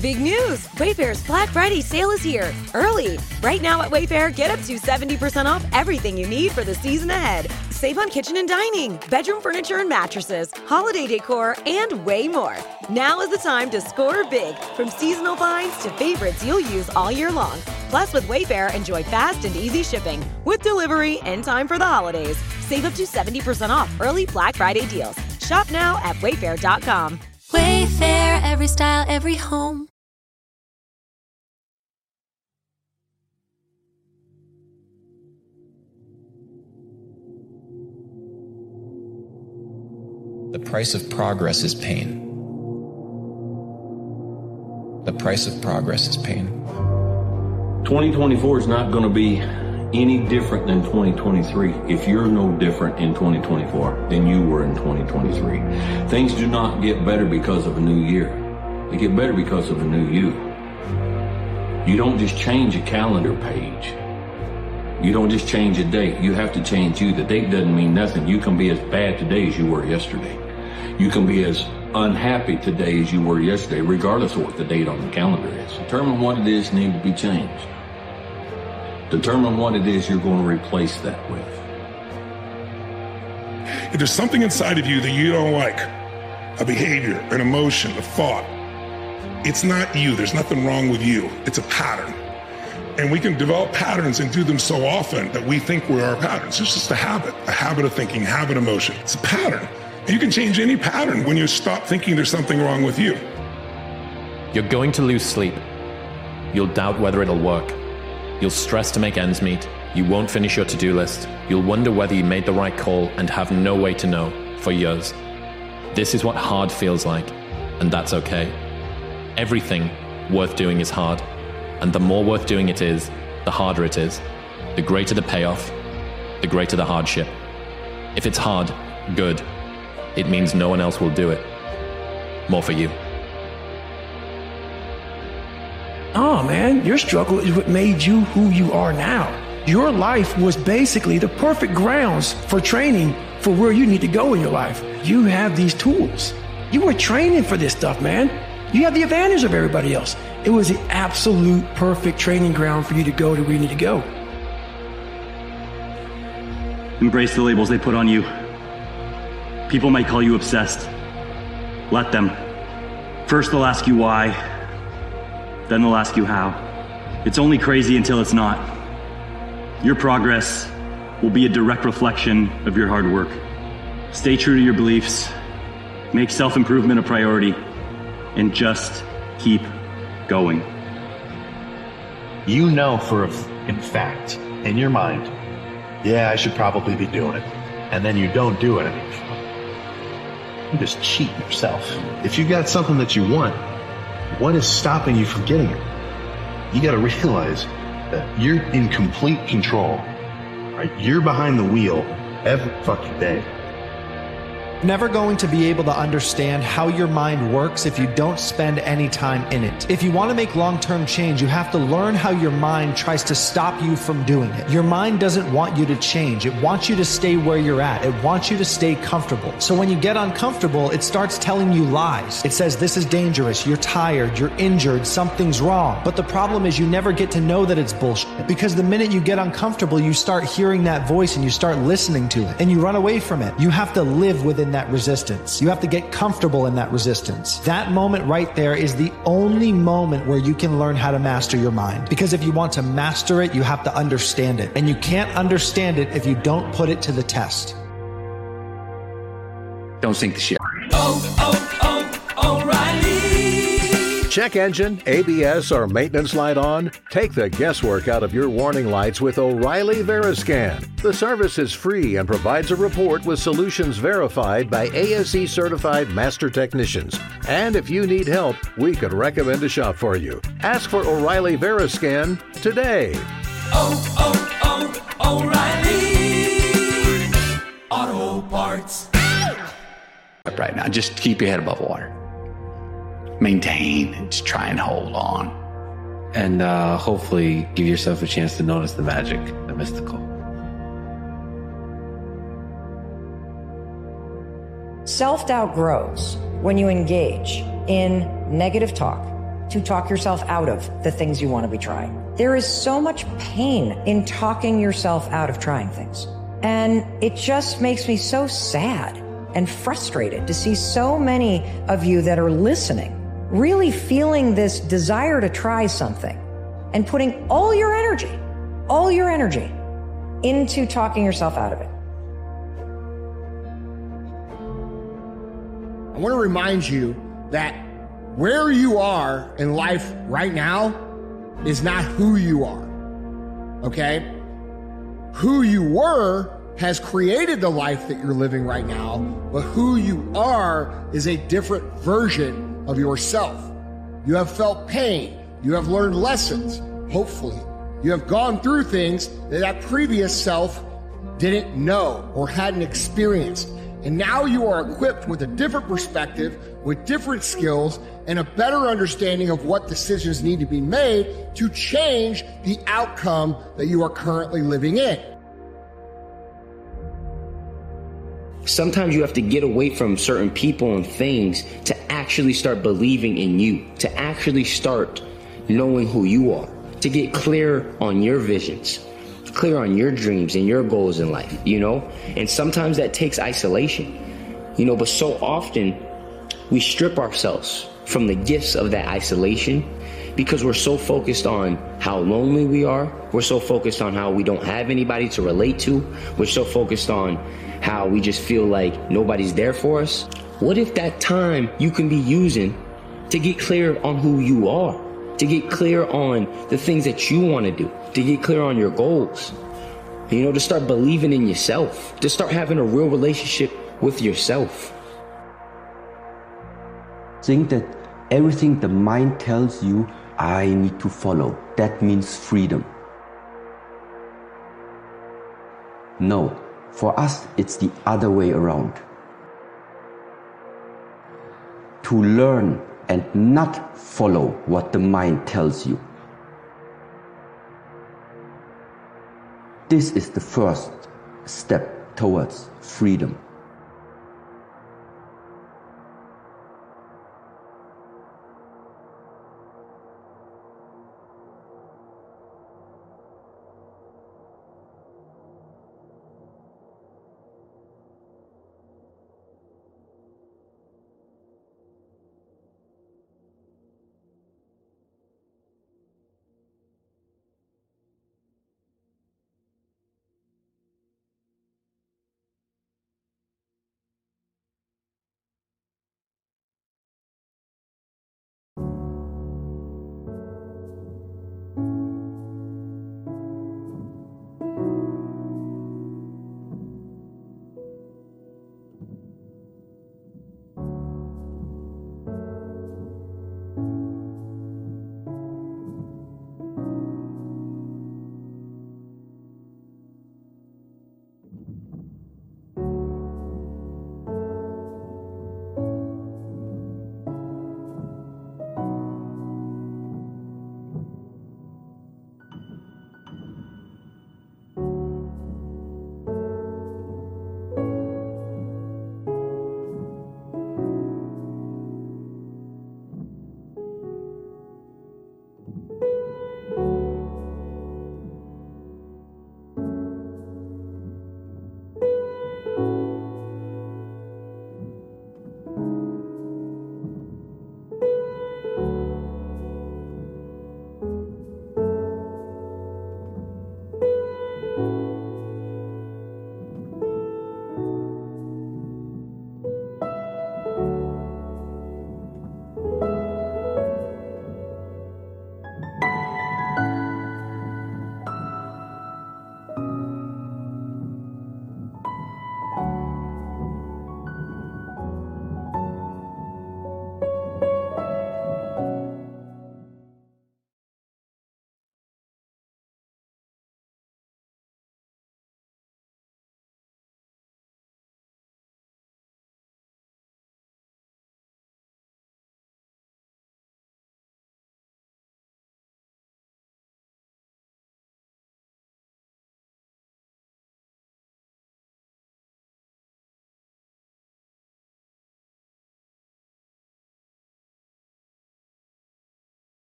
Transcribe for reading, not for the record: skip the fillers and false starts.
Big news! Wayfair's Black Friday sale is here, early. Right now at Wayfair, get up to 70% off everything you need for the season ahead. Save on kitchen and dining, bedroom furniture and mattresses, holiday decor, and way more. Now is the time to score big, from seasonal finds to favorites you'll use all year long. Plus, with Wayfair, enjoy fast and easy shipping, with delivery in time for the holidays. Save up to 70% off early Black Friday deals. Shop now at wayfair.com. Wayfair, every style, every home. The price of progress is pain. The price of progress is pain. 2024 is not going to be any different than 2023 if you're no different in 2024 than you were in 2023. Things do not get better because of a new year. They get better because of a new you. You don't just change a calendar page. You don't just change a date. You have to change you. The date doesn't mean nothing. You can be as bad today as you were yesterday. You can be as unhappy today as you were yesterday, regardless of what the date on the calendar is. Determine what it is need to be changed. Determine what it is you're going to replace that with. If there's something inside of you that you don't like, a behavior, an emotion, a thought, it's not you. There's nothing wrong with you. It's a pattern. And we can develop patterns and do them so often that we think we're our patterns. It's just a habit of thinking, habit of emotion. It's a pattern. And you can change any pattern when you stop thinking there's something wrong with you. You're going to lose sleep. You'll doubt whether it'll work. You'll stress to make ends meet. You won't finish your to-do list. You'll wonder whether you made the right call and have no way to know for years. This is what hard feels like, and that's okay. Everything worth doing is hard, and the more worth doing it is, the harder it is. The greater the payoff, the greater the hardship. If it's hard, good. It means no one else will do it. More for you. Oh man, your struggle is what made you who you are now. Your life was basically the perfect grounds for training for where you need to go in your life. You have these tools. You were training for this stuff, man. You have the advantage of everybody else. It was the absolute perfect training ground for you to go to where you need to go. Embrace the labels they put on you. People might call you obsessed. Let them. First they'll ask you why, then they'll ask you how. It's only crazy until it's not. Your progress will be a direct reflection of your hard work. Stay true to your beliefs, make self-improvement a priority, and just keep going. You know in fact, in your mind, yeah, I should probably be doing it. And then you don't do it anymore. You just cheat yourself. If you got something that you want, what is stopping you from getting it? You got to realize that you're in complete control. Right? You're behind the wheel every fucking day. Never going to be able to understand how your mind works if you don't spend any time in it. If you want to make long-term change, you have to learn how your mind tries to stop you from doing it. Your mind doesn't want you to change. It wants you to stay where you're at. It wants you to stay comfortable. So when you get uncomfortable, it starts telling you lies. It says, this is dangerous, you're tired, you're injured, something's wrong. But the problem is you never get to know that it's bullshit. Because the minute you get uncomfortable, you start hearing that voice and you start listening to it. And you run away from it. You have to live within that resistance. You have to get comfortable in that resistance. That moment right there is the only moment where you can learn how to master your mind. Because if you want to master it, you have to understand it. And you can't understand it if you don't put it to the test. Don't sink the ship. O'Reilly. Check engine, ABS, or maintenance light on? Take the guesswork out of your warning lights with O'Reilly Veriscan. The service is free and provides a report with solutions verified by ASE certified master technicians. And if you need help, we could recommend a shop for you. Ask for O'Reilly Veriscan today. O'Reilly Auto Parts. Right now, just keep your head above water. Maintain, just try and hold on. And hopefully give yourself a chance to notice the magic, the mystical. Self-doubt grows when you engage in negative talk, to talk yourself out of the things you want to be trying. There is so much pain in talking yourself out of trying things. And it just makes me so sad and frustrated to see so many of you that are listening, really feeling this desire to try something and putting all your energy into talking yourself out of it. I want to remind you that where you are in life right now is not who you are, okay? Who you were has created the life that you're living right now, but who you are is a different version of yourself. You have felt pain. You have learned lessons, hopefully. You have gone through things that previous self didn't know or hadn't experienced. And now you are equipped with a different perspective, with different skills, and a better understanding of what decisions need to be made to change the outcome that you are currently living in. Sometimes you have to get away from certain people and things to actually start believing in you, to actually start knowing who you are, to get clear on your visions, clear on your dreams and your goals in life, you know? And sometimes that takes isolation, you know, but so often we strip ourselves from the gifts of that isolation because we're so focused on how lonely we are. We're so focused on how we don't have anybody to relate to. We're so focused on how we just feel like nobody's there for us. What if that time you can be using to get clear on who you are, to get clear on the things that you want to do, to get clear on your goals, you know, to start believing in yourself, to start having a real relationship with yourself. Think that everything the mind tells you, I need to follow. That means freedom. No, for us, it's the other way around. To learn and not follow what the mind tells you. This is the first step towards freedom.